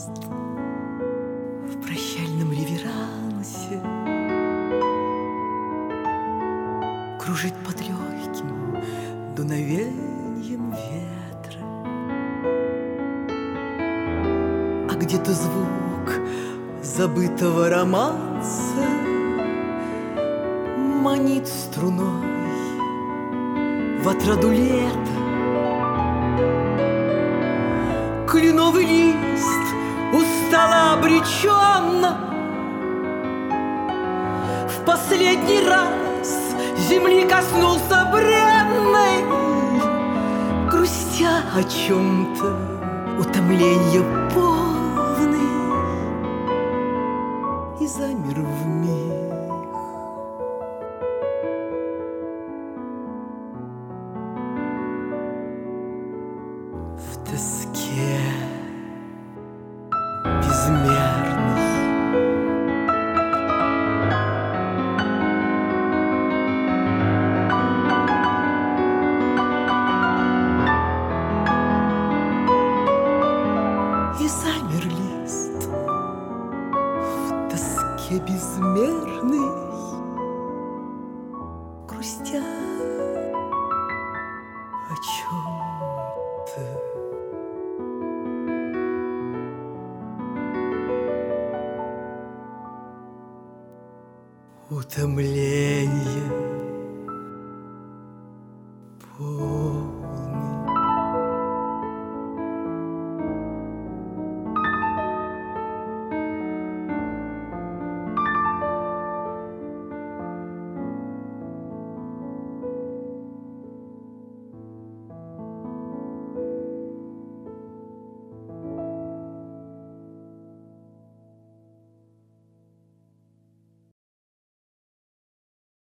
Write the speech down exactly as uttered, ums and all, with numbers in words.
лист в прощальном реверансе кружит под легким дуновеньем ветра, а где-то звук забытого романса манит струной в отраду лета. Кленовый лист устало обреченно в последний раз земли коснулся бренной, грустя о чем-то утомленье полный, и замер вмиг. В тоске безмерной и замер лист в тоске безмерной, грустя о чем-то утомленье